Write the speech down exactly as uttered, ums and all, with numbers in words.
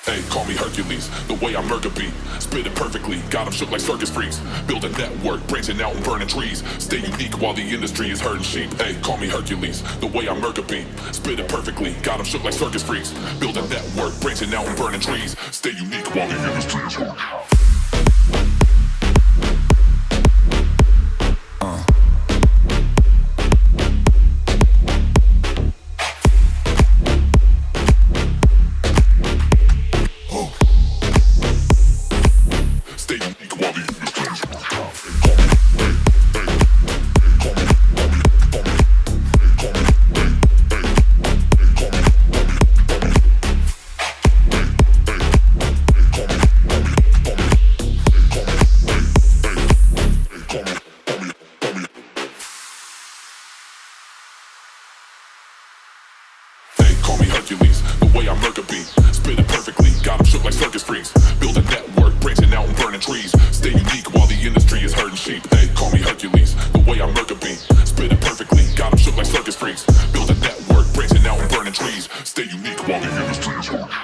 Hey, call me Hercules, the way I murder beat. Spit it perfectly, got 'em shook like circus freaks. Build a network, branching out and burning trees. Stay unique while the industry is herding sheep. Hey, call me Hercules, the way I murder beat. Spit it perfectly, got 'em shook like circus freaks. Build a network, branching out and burning trees. Stay unique while the industry is herding sheep. Call me Hercules, the way I murder beat. Spit it perfectly, got 'em shook like circus freaks. Build a network, branching out and burning trees. Stay unique while the industry is herding sheep. Hey, call me Hercules, the way I murder beat. Spit it perfectly, got 'em shook like circus freaks. Build a network, branching out and burning trees. Stay unique while the industry is herding sheep.